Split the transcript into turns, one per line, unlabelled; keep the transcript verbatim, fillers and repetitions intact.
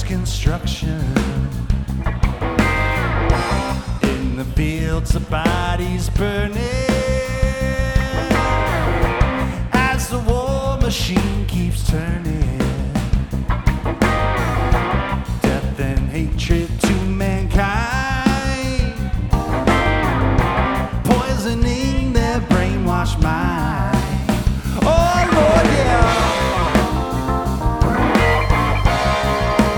construction. In the fields of bodies burning, as the war machine keeps turning. Death and hatred to mankind, poisoning their brainwashed minds.